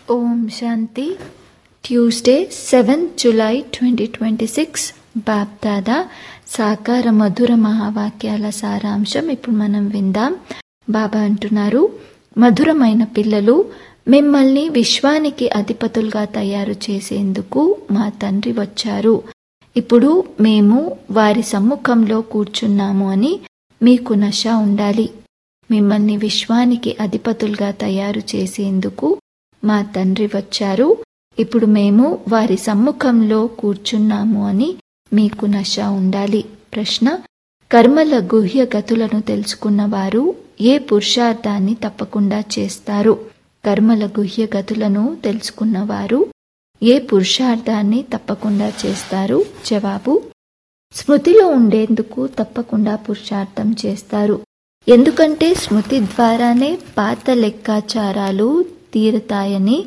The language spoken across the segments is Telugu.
ఓం శాంతి. Tuesday 7th July 2026. బాప్ దాదా సాకార మధుర మహావాక్యాల సారాంశం ఇప్పుడు మనం విందాం. బాబా అంటున్నారు, మధురమైన పిల్లలు, మిమ్మల్ని విశ్వానికి అధిపతులుగా తయారు చేసేందుకు మా తండ్రి వచ్చారు. ఇప్పుడు మేము వారి సమ్ముఖంలో కూర్చున్నాము అని మీకు నష ఉండాలి. మిమ్మల్ని విశ్వానికి అధిపతులుగా తయారు చేసేందుకు మా తండ్రి వచ్చారు. ఇప్పుడు మేము వారి సమ్ముఖంలో కూర్చున్నాము అని మీకు నష ఉండాలి. ప్రశ్న: కర్మల గుహ్య గతులను తెలుసుకున్నవారు ఏ పురుషార్థాన్ని తప్పకుండా చేస్తారు? కర్మల గుహ్య గతులను తెలుసుకున్నవారు ఏ పురుషార్థాన్ని తప్పకుండా చేస్తారు? జవాబు: స్మృతిలో ఉండేందుకు తప్పకుండా పురుషార్థం చేస్తారు. ఎందుకంటే స్మృతి ద్వారానే పాత లెక్కాచారాలు తీరుతాయని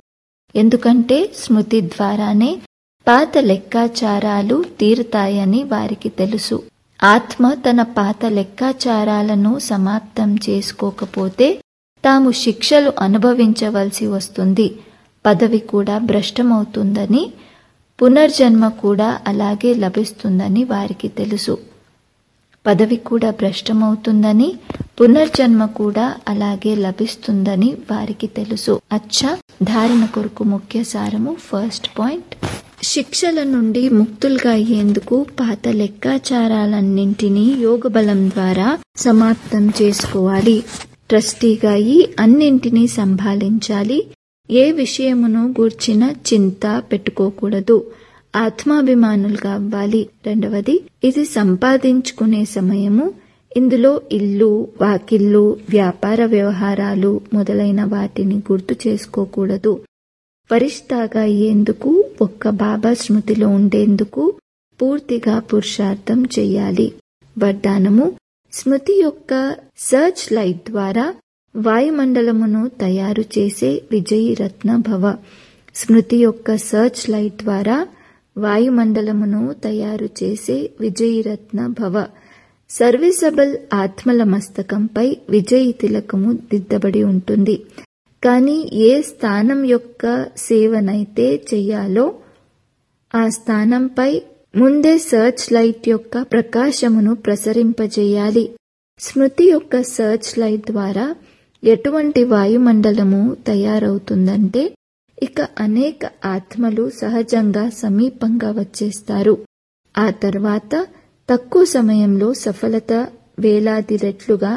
వారికి తెలుసు. ఆత్మ తన పాత లెక్కాచారాలను సమాప్తం చేసుకోకపోతే తాము శిక్షలు అనుభవించవలసి వస్తుంది. పదవి కూడా భ్రష్టమవుతుందని, పునర్జన్మ కూడా అలాగే లభిస్తుందని వారికి తెలుసు. పదవి కూడా భ్రష్టమవుతుందని, పునర్జన్మ కూడా అలాగే లభిస్తుందని వారికి తెలుసు. అచ్చా, ధారణ కొరకు ముఖ్య సారము. ఫస్ట్ పాయింట్: శిక్షల నుండి ముక్తులుగా అయ్యేందుకు పాత లెక్కాచారాలన్నింటినీ యోగబలం ద్వారా సమాప్తం చేసుకోవాలి. ట్రస్టీగా అయి అన్నింటినీ సంభాళించాలి. ఏ విషయమును గూర్చిన చింత పెట్టుకోకూడదు. ఆత్మాభిమానులుగా అవ్వాలి. రెండవది, ఇది సంపాదించుకునే సమయము. ఇందులో ఇల్లు, వాకిళ్ళు, వ్యాపార వ్యవహారాలు మొదలైన వాటిని గుర్తు చేసుకోకూడదు. ఫరిష్తాగా అయ్యేందుకు, ఒక్క బాబా స్మృతిలో ఉండేందుకు పూర్తిగా పురుషార్థం చెయ్యాలి. వరదానము: స్మృతి యొక్క సర్చ్ లైట్ ద్వారా వాయుమండలమును తయారు చేసే విజయీ రత్న భవ. స్మృతి యొక్క సర్చ్ లైట్ ద్వారా వాయుమండలమును తయారు చేసే విజయీరత్న భవ. సర్వీసబుల్ ఆత్మల మస్తకంపై విజయీ తిలకము దిద్దబడి ఉంటుంది. కానీ ఏ స్థానం యొక్క సేవనైతే చెయ్యాలో ఆ స్థానంపై ముందే సర్చ్ లైట్ యొక్క ప్రకాశమును ప్రసరింపజేయాలి. స్మృతి యొక్క సర్చ్ లైట్ ద్వారా ఎటువంటి వాయుమండలము తయారవుతుందంటే ఇక అనేక ఆత్మలు సహజంగా సమీపంగా వచ్చేస్తారు. ఆ తర్వాత తక్కువ సమయంలో సఫలత వేలాది రెట్లుగా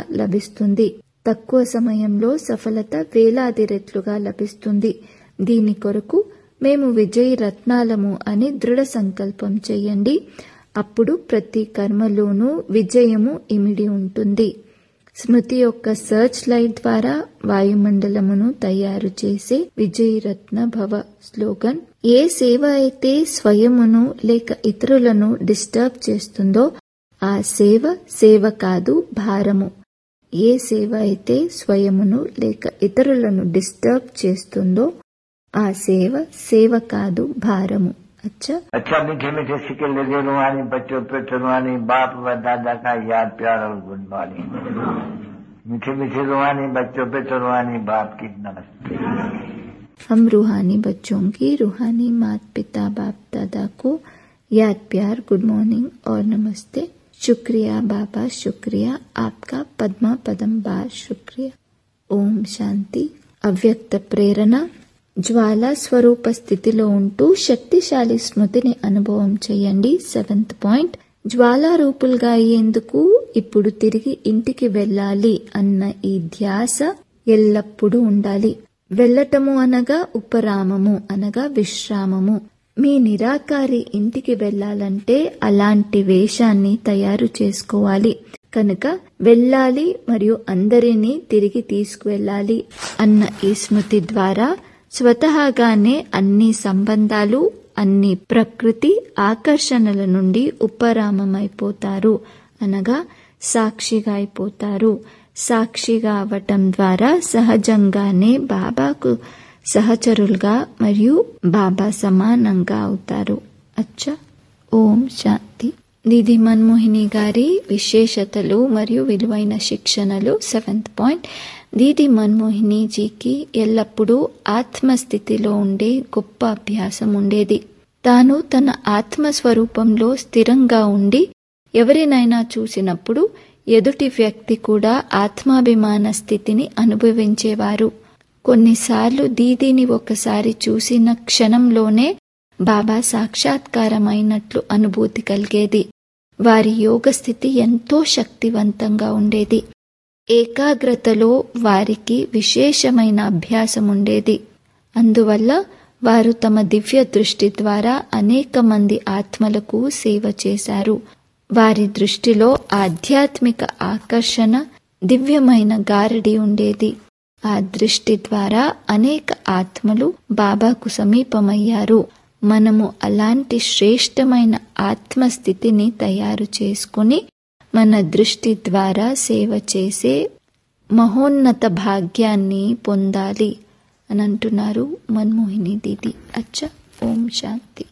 లభిస్తుంది. దీని కొరకు మేము విజయీ రత్నాలము అని దృఢ సంకల్పం చేయండి. అప్పుడు ప్రతి కర్మలోనూ విజయము ఇమిడి ఉంటుంది. స్మృతి యొక్క సర్చ్ లైట్ ద్వారా వాయుమండలమును తయారు చేసే విజయరత్న భవ. స్లోగన్: ఏ సేవ అయితే స్వయమును లేక ఇతరులను డిస్టర్బ్ చేస్తుందో ఆ సేవ కాదు, భారము. ఏ సేవ అయితే స్వయమును లేక ఇతరులను డిస్టర్బ్ చేస్తుందో ఆ సేవ కాదు, భారము. अच्छा मीठे मीठे सिक्के लगे रूहानी बच्चों पे रूहानी बाप व दादा का याद प्यार और गुड मॉर्निंग. मीठे मीठे रूहानी बच्चों पे रूहानी बाप की नमस्ते. हम रूहानी बच्चों की रूहानी माता पिता बाप दादा को याद प्यार गुड मॉर्निंग और नमस्ते. शुक्रिया बाबा, शुक्रिया आपका पद्मा पदम बार शुक्रिया. ओम शांति. అవ్యక్త ప్రేరణ: జ్వాలా స్వరూప స్థితిలో ఉంటూ శక్తిశాలి స్మృతిని అనుభవం చేయండి. 7th పాయింట్: జ్వాలా రూపులుగా అయ్యేందుకు ఇప్పుడు తిరిగి ఇంటికి వెళ్ళాలి అన్న ఈ ధ్యాస ఎల్లప్పుడూ ఉండాలి. వెళ్ళటము అనగా ఉపరామము, అనగా విశ్రామము. మీ నిరాకారి ఇంటికి వెళ్ళాలంటే అలాంటి వేషాన్ని తయారు చేసుకోవాలి. కనుక వెళ్ళాలి మరియు అందరినీ తిరిగి తీసుకువెళ్ళాలి అన్న ఈ స్మృతి ద్వారా స్వతహాగానే అన్ని సంబంధాలు, అన్ని ప్రకృతి ఆకర్షణల నుండి ఉపరామమైపోతారు, అనగా సాక్షిగా అయిపోతారు. సాక్షిగా అవటం ద్వారా సహజంగానే బాబాకు సహచరులుగా మరియు బాబా సమానంగా అవుతారు. అచ్చా, ఓం శాంతి. దీది మన్మోహిని గారి విశేషతలు మరియు విలువైన శిక్షణలు. 7th point. దీది మన్మోహినీజీకి ఎల్లప్పుడూ ఆత్మస్థితిలో ఉండే గొప్ప అభ్యాసం ఉండేది. తాను తన ఆత్మస్వరూపంలో స్థిరంగా ఉండి ఎవరినైనా చూసినప్పుడు ఎదుటి వ్యక్తి కూడా ఆత్మాభిమాన స్థితిని అనుభవించేవారు. కొన్నిసార్లు దీదీని ఒకసారి చూసిన క్షణంలోనే బాబా సాక్షాత్కారమైనట్లు అనుభూతి కలిగేది. వారి యోగ స్థితి ఎంతో శక్తివంతంగా ఉండేది. ఏకాగ్రతలో వారికి విశేషమైన అభ్యాసం ఉండేది. అందువల్ల వారు తమ దివ్య దృష్టి ద్వారా అనేక మంది ఆత్మలకు సేవ చేశారు. వారి దృష్టిలో ఆధ్యాత్మిక ఆకర్షణ, దివ్యమైన గారడి ఉండేది. ఆ దృష్టి ద్వారా అనేక ఆత్మలు బాబాకు సమీపమయ్యారు. మనము అలాంటి శ్రేష్టమైన ఆత్మస్థితిని తయారు చేసుకుని మన దృష్టి ద్వారా సేవ చేసే మహోన్నత భాగ్యాన్ని పొందాలి అని అంటున్నారు మన్మోహిని దీది. అచ్చా, ఓం శాంతి.